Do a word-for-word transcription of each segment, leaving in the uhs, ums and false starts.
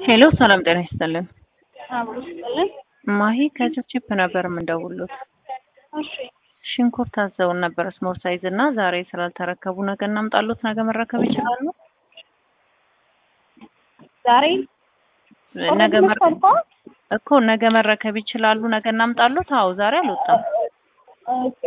ሄሎ ሰላም ጤና ይስጥልን። አብሮ ይስጥልን። ማሂ ከችፕ ነበር የምንደውሉት። እሺ ሽንኩርት አዘውን ነበር ስሞል ሳይዝ እና ዛሬ ስላልተረከቡ ነገ እናምጣሉት። ነገ መረከብ ይችላሉ? ዛሬ ነገ መረ እኮ ነገ መረከብ ይችላሉ? ነገ እናምጣሉት? አዎ ዛሬ አልወጣም። ኦኬ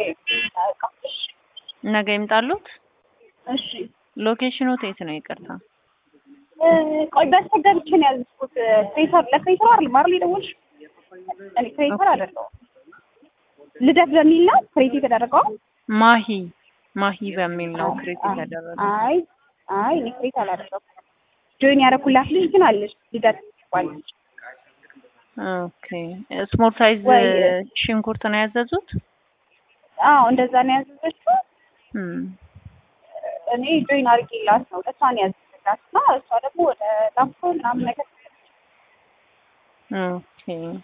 ነገ ይምጣሉት። እሺ ሎኬሽኑ የት ነው? ይቅርታ ቆይ በስተገብቼ ነው ያዝኩት። ፍሬተር ለፍሬተር አይደል ማርሊ ደውልሽ? እኔ ፍሬተር አይደለም ልደት በሚል ነው ክሬት የተደረገው። ማሂ ማሂ በሚል ነው ክሬት የተደረገው። አይ አይ እኔ ክሬት አላደረኩም። ጆይን ያደረኩላት ልጅ ግን አለች ልደት ባለች። ኦኬ ስሞል ሳይዝ ሽንኩርት ነው ያዘዙት? አዎ እንደዛ ነው ያዘዘችው። እም እኔ ጆይን አድርጌላት ነው እሷን ያዘዘላት እና እሷ ደግሞ ወደ ላምፖ ምናምን ነገር ኦኬ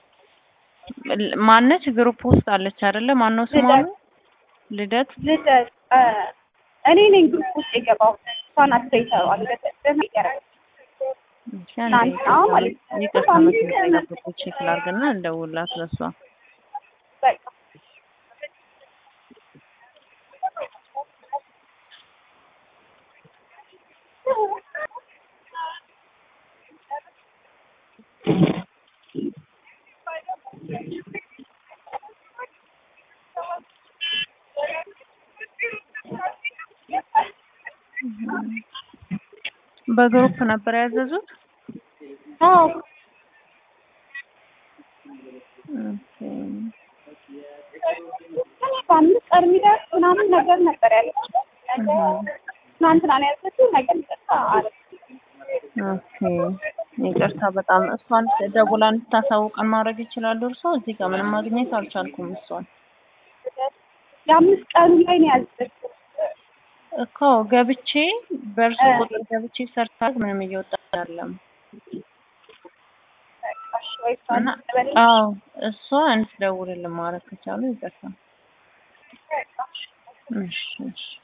ማነች ግሩፕ ውስጥ አለች አይደለ? ማነው ስሟ? ልደት ልደት እኔ ነኝ ግሩፕ ውስጥ የገባው። እሷን አትይተው አልገደ ቼክ ላድርግና እንደውላት ለሷ። በቃ በግሩፕ ነበር ያዘዙት? አዎ በአምስት ቀን የሚደርስ ምናምን ነገር ነበር ያለው። ትናንትና ነው ያዘችው። ነገር ይቅርታ አለ። ኦኬ ይቅርታ በጣም እሷን ደውላ እንድታሳውቀን ማድረግ ይችላሉ እርስዎ? እዚህ ጋር ምንም ማግኘት አልቻልኩም እሷን። የአምስት ቀኑ ላይ ነው ያዘችው እኮ ገብቼ በእርሱ ቁጥር ገብቼ ሰርታት ምንም እየወጣ አይደለም። አዎ እሷ እንድትደውልልን ማድረግ ከቻሉ ይቅርታ። እሺ እሺ